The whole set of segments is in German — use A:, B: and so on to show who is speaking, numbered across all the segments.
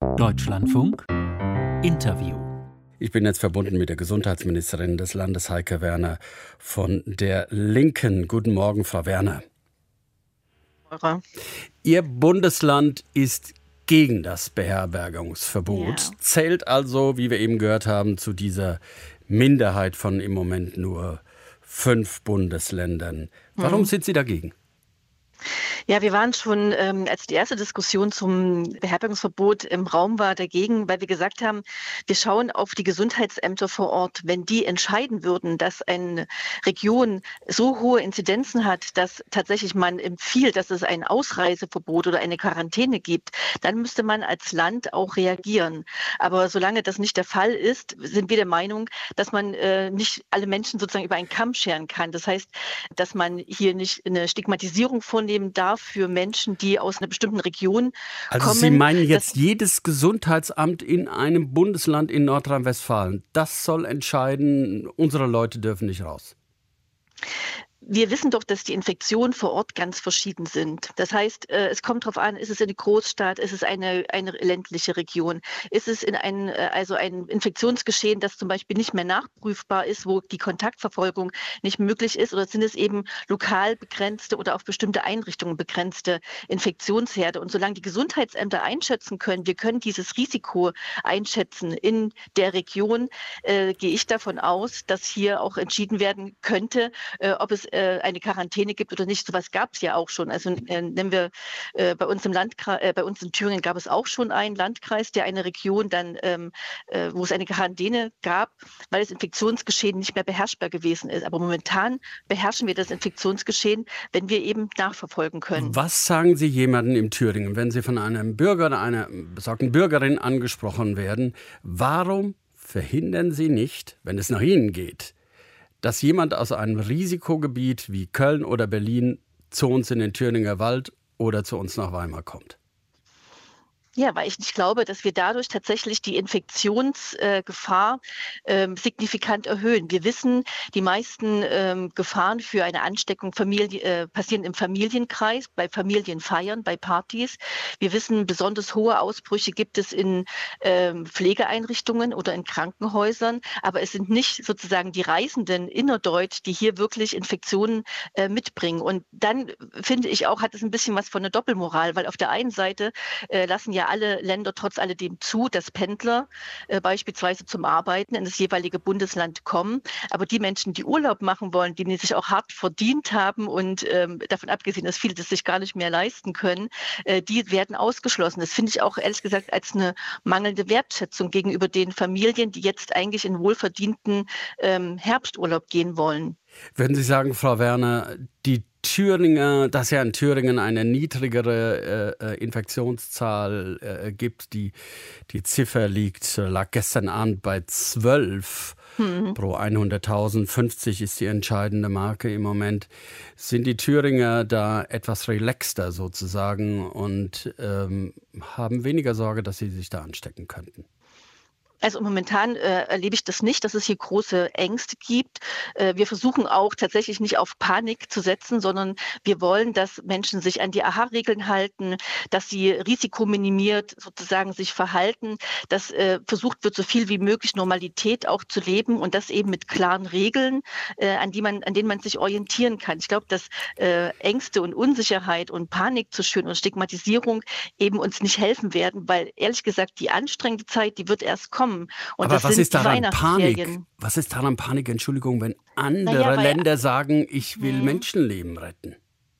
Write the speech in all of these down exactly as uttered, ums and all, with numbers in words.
A: Deutschlandfunk Interview.
B: Ich bin jetzt verbunden mit der Gesundheitsministerin des Landes, Heike Werner von der Linken. Guten Morgen, Frau Werner.
C: Eure.
B: Ihr Bundesland ist gegen das Beherbergungsverbot,
C: Ja.
B: zählt also, wie wir eben gehört haben, zu dieser Minderheit von im Moment nur fünf Bundesländern. Warum
C: Hm.
B: sind Sie dagegen?
C: Ja, wir waren schon, ähm, als die erste Diskussion zum Beherbergungsverbot im Raum war, dagegen, weil wir gesagt haben, wir schauen auf die Gesundheitsämter vor Ort. Wenn die entscheiden würden, dass eine Region so hohe Inzidenzen hat, dass tatsächlich man empfiehlt, dass es ein Ausreiseverbot oder eine Quarantäne gibt, dann müsste man als Land auch reagieren. Aber solange das nicht der Fall ist, sind wir der Meinung, dass man äh, nicht alle Menschen sozusagen über einen Kamm scheren kann. Das heißt, dass man hier nicht eine Stigmatisierung vornehmen darf für Menschen, die aus einer bestimmten Region
B: Also
C: kommen.
B: Sie meinen jetzt
C: Das-
B: jedes Gesundheitsamt in einem Bundesland in Nordrhein-Westfalen, das soll entscheiden, unsere Leute dürfen nicht raus?
C: Wir wissen doch, dass die Infektionen vor Ort ganz verschieden sind. Das heißt, äh, es kommt darauf an, ist es eine Großstadt, ist es eine, eine ländliche Region, ist es in ein, äh, also ein Infektionsgeschehen, das zum Beispiel nicht mehr nachprüfbar ist, wo die Kontaktverfolgung nicht möglich ist, oder sind es eben lokal begrenzte oder auf bestimmte Einrichtungen begrenzte Infektionsherde? Und solange die Gesundheitsämter einschätzen können, wir können dieses Risiko einschätzen in der Region, äh, gehe ich davon aus, dass hier auch entschieden werden könnte, äh, ob es äh, eine Quarantäne gibt oder nicht. Sowas gab es ja auch schon. Also äh, nehmen wir äh, bei uns im Landkreis, äh, bei uns in Thüringen gab es auch schon einen Landkreis, der eine Region dann, ähm, äh, wo es eine Quarantäne gab, weil das Infektionsgeschehen nicht mehr beherrschbar gewesen ist. Aber momentan beherrschen wir das Infektionsgeschehen, wenn wir eben nachverfolgen können.
B: Was sagen Sie jemandem in Thüringen, wenn Sie von einem Bürger oder einer besagten Bürgerin angesprochen werden? Warum verhindern Sie nicht, wenn es nach Ihnen geht, dass jemand aus einem Risikogebiet wie Köln oder Berlin zu uns in den Thüringer Wald oder zu uns nach Weimar kommt?
C: Ja, weil ich nicht glaube, dass wir dadurch tatsächlich die Infektionsgefahr äh, ähm, signifikant erhöhen. Wir wissen, die meisten ähm, Gefahren für eine Ansteckung Familie, äh, passieren im Familienkreis, bei Familienfeiern, bei Partys. Wir wissen, besonders hohe Ausbrüche gibt es in ähm, Pflegeeinrichtungen oder in Krankenhäusern. Aber es sind nicht sozusagen die Reisenden innerdeutsch, die hier wirklich Infektionen äh, mitbringen. Und dann finde ich auch, hat es ein bisschen was von einer Doppelmoral, weil auf der einen Seite äh, lassen ja alle Länder trotz alledem zu, dass Pendler äh, beispielsweise zum Arbeiten in das jeweilige Bundesland kommen. Aber die Menschen, die Urlaub machen wollen, die sich auch hart verdient haben und ähm, davon abgesehen, dass viele das sich gar nicht mehr leisten können, äh, die werden ausgeschlossen. Das finde ich auch ehrlich gesagt als eine mangelnde Wertschätzung gegenüber den Familien, die jetzt eigentlich in wohlverdienten ähm, Herbsturlaub gehen wollen.
B: Würden Sie sagen, Frau Werner, die Thüringer, dass ja in Thüringen eine niedrigere äh, Infektionszahl äh, gibt, die, die Ziffer liegt, lag gestern Abend bei zwölf hm. pro hunderttausend, fünfzig ist die entscheidende Marke im Moment. Sind die Thüringer da etwas relaxter sozusagen und ähm, haben weniger Sorge, dass sie sich da anstecken könnten?
C: Also momentan äh, erlebe ich das nicht, dass es hier große Ängste gibt. Äh, wir versuchen auch tatsächlich nicht auf Panik zu setzen, sondern wir wollen, dass Menschen sich an die A H A-Regeln halten, dass sie risikominimiert sozusagen sich verhalten, dass äh, versucht wird, so viel wie möglich Normalität auch zu leben und das eben mit klaren Regeln, äh, an die man, an denen man sich orientieren kann. Ich glaube, dass äh, Ängste und Unsicherheit und Panik zu schüren und Stigmatisierung eben uns nicht helfen werden, weil ehrlich gesagt die anstrengende Zeit, die wird erst kommen. Und
B: Aber
C: das
B: was
C: sind
B: ist daran
C: die
B: Panik?
C: Weihnachtsferien.
B: Was ist daran Panik, Entschuldigung, wenn andere
C: Naja, weil-
B: Länder sagen, ich will
C: Hm.
B: Menschenleben retten?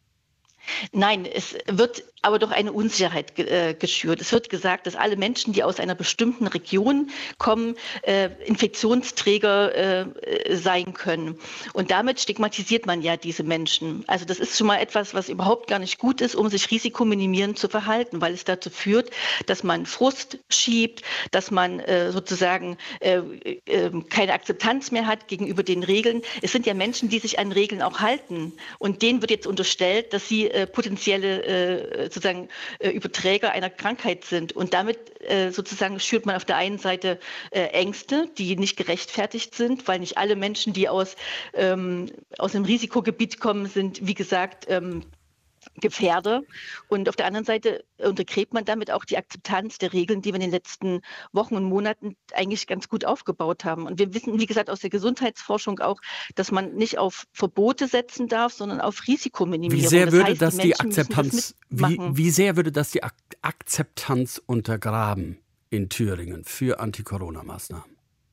C: Nein, es wird aber doch eine Unsicherheit ge äh, geschürt. Es wird gesagt, dass alle Menschen, die aus einer bestimmten Region kommen, äh, Infektionsträger äh, sein können. Und damit stigmatisiert man ja diese Menschen. Also das ist schon mal etwas, was überhaupt gar nicht gut ist, um sich risikominimierend zu verhalten, weil es dazu führt, dass man Frust schiebt, dass man äh, sozusagen äh, äh, keine Akzeptanz mehr hat gegenüber den Regeln. Es sind ja Menschen, die sich an Regeln auch halten. Und denen wird jetzt unterstellt, dass sie äh, potenzielle äh, sozusagen äh, Überträger einer Krankheit sind. Und damit äh, sozusagen schürt man auf der einen Seite äh, Ängste, die nicht gerechtfertigt sind, weil nicht alle Menschen, die aus, ähm, aus einem Risikogebiet kommen, sind, wie gesagt, ähm, gefährde. Und auf der anderen Seite untergräbt man damit auch die Akzeptanz der Regeln, die wir in den letzten Wochen und Monaten eigentlich ganz gut aufgebaut haben. Und wir wissen, wie gesagt, aus der Gesundheitsforschung auch, dass man nicht auf Verbote setzen darf, sondern auf Risikominimierung.
B: Wie sehr
C: das
B: würde
C: heißt,
B: das
C: die
B: die
C: Menschen müssen das
B: Akzeptanz, wie,
C: mitmachen.
B: wie sehr würde das die Ak Akzeptanz untergraben in Thüringen für Anti-Corona-Maßnahmen?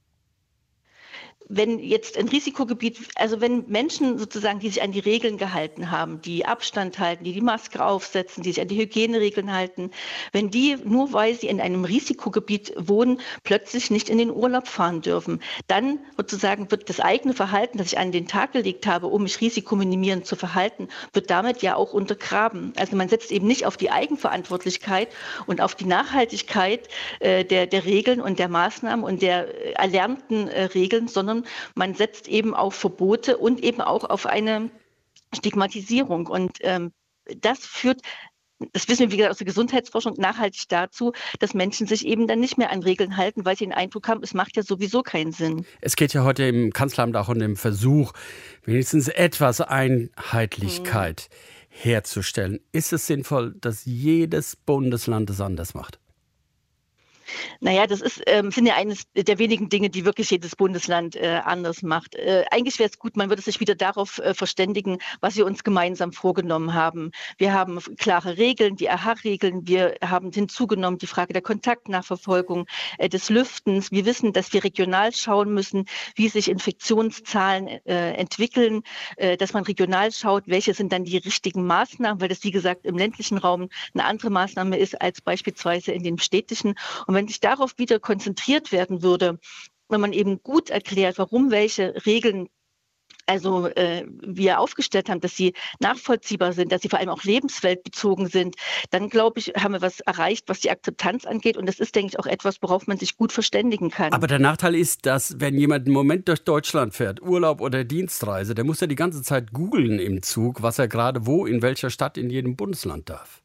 C: Wenn jetzt ein Risikogebiet, also wenn Menschen sozusagen, die sich an die Regeln gehalten haben, die Abstand halten, die die Maske aufsetzen, die sich an die Hygieneregeln halten, wenn die, nur weil sie in einem Risikogebiet wohnen, plötzlich nicht in den Urlaub fahren dürfen, dann sozusagen wird das eigene Verhalten, das ich an den Tag gelegt habe, um mich risikominimierend zu verhalten, wird damit ja auch untergraben. Also man setzt eben nicht auf die Eigenverantwortlichkeit und auf die Nachhaltigkeit äh, der, der Regeln und der Maßnahmen und der erlernten äh, Regeln, sondern man setzt eben auf Verbote und eben auch auf eine Stigmatisierung. Und ähm, das führt, das wissen wir wie gesagt aus der Gesundheitsforschung, nachhaltig dazu, dass Menschen sich eben dann nicht mehr an Regeln halten, weil sie den Eindruck haben, es macht ja sowieso keinen Sinn.
B: Es geht ja heute im Kanzleramt auch um den Versuch, wenigstens etwas Einheitlichkeit hm. herzustellen. Ist es sinnvoll, dass jedes Bundesland es anders macht?
C: Naja, das ist, ähm, sind ja eines der wenigen Dinge, die wirklich jedes Bundesland äh, anders macht. Äh, eigentlich wäre es gut, man würde sich wieder darauf äh, verständigen, was wir uns gemeinsam vorgenommen haben. Wir haben klare Regeln, die A H A-Regeln. Wir haben hinzugenommen die Frage der Kontaktnachverfolgung, äh, des Lüftens. Wir wissen, dass wir regional schauen müssen, wie sich Infektionszahlen äh, entwickeln, äh, dass man regional schaut, welche sind dann die richtigen Maßnahmen, weil das, wie gesagt, im ländlichen Raum eine andere Maßnahme ist als beispielsweise in den städtischen. Und wenn sich darauf wieder konzentriert werden würde, wenn man eben gut erklärt, warum welche Regeln also äh, wir aufgestellt haben, dass sie nachvollziehbar sind, dass sie vor allem auch lebensweltbezogen sind, dann glaube ich, haben wir was erreicht, was die Akzeptanz angeht. Und das ist, denke ich, auch etwas, worauf man sich gut verständigen kann.
B: Aber der Nachteil ist, dass wenn jemand einen Moment durch Deutschland fährt, Urlaub oder Dienstreise, der muss ja die ganze Zeit googeln im Zug, was er gerade wo, in welcher Stadt in jedem Bundesland darf.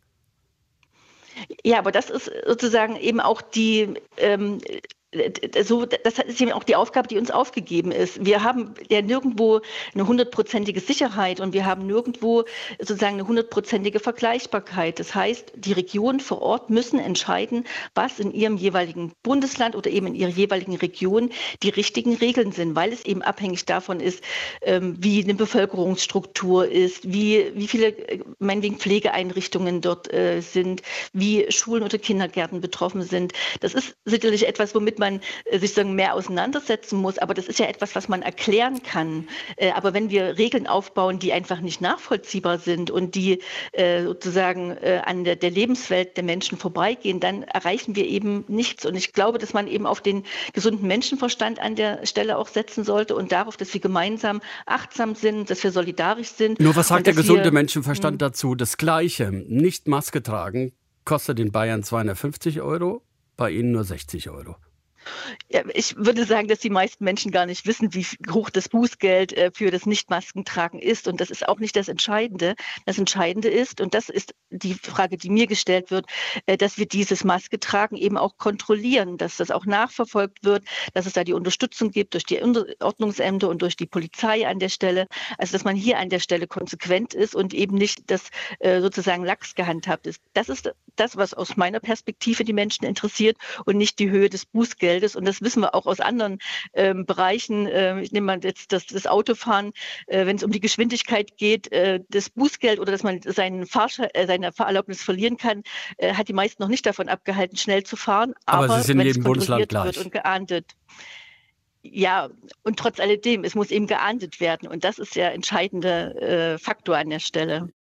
C: Ja, aber das ist sozusagen eben auch die, ähm, so, das ist eben auch die Aufgabe, die uns aufgegeben ist. Wir haben ja nirgendwo eine hundertprozentige Sicherheit und wir haben nirgendwo sozusagen eine hundertprozentige Vergleichbarkeit. Das heißt, die Regionen vor Ort müssen entscheiden, was in ihrem jeweiligen Bundesland oder eben in ihrer jeweiligen Region die richtigen Regeln sind, weil es eben abhängig davon ist, wie eine Bevölkerungsstruktur ist, wie, wie viele meinetwegen Pflegeeinrichtungen dort sind, wie Schulen oder Kindergärten betroffen sind. Das ist sicherlich etwas, womit man sich sagen, mehr auseinandersetzen muss, aber das ist ja etwas, was man erklären kann. Aber wenn wir Regeln aufbauen, die einfach nicht nachvollziehbar sind und die sozusagen an der, der Lebenswelt der Menschen vorbeigehen, dann erreichen wir eben nichts. Und ich glaube, dass man eben auf den gesunden Menschenverstand an der Stelle auch setzen sollte und darauf, dass wir gemeinsam achtsam sind, dass wir solidarisch sind.
B: Nur was sagt der gesunde wir, Menschenverstand
C: hm.
B: dazu? Das Gleiche, nicht Maske tragen, kostet in Bayern zweihundertfünfzig Euro, bei Ihnen nur sechzig Euro.
C: Ja, ich würde sagen, dass die meisten Menschen gar nicht wissen, wie hoch das Bußgeld äh, für das Nicht-Maskentragen ist. Und das ist auch nicht das Entscheidende. Das Entscheidende ist, und das ist die Frage, die mir gestellt wird, äh, dass wir dieses Masketragen eben auch kontrollieren, dass das auch nachverfolgt wird, dass es da die Unterstützung gibt durch die Ordnungsämter und durch die Polizei an der Stelle. Also dass man hier an der Stelle konsequent ist und eben nicht das äh, sozusagen lax gehandhabt ist. Das ist das, was aus meiner Perspektive die Menschen interessiert und nicht die Höhe des Bußgeldes. Und das wissen wir auch aus anderen ähm, Bereichen. Äh, ich nehme mal jetzt das, das Autofahren, äh, wenn es um die Geschwindigkeit geht, äh, das Bußgeld oder dass man seinen Fahrschein, äh, seine Fahrerlaubnis verlieren kann, äh, hat die meisten noch nicht davon abgehalten, schnell zu fahren.
B: Aber,
C: Aber
B: es ist in
C: wenn
B: jedem
C: es
B: Bundesland
C: kontrolliert
B: gleich.
C: wird und geahndet. Ja, und trotz alledem, es muss eben geahndet werden. Und das ist der entscheidende äh, Faktor an der Stelle.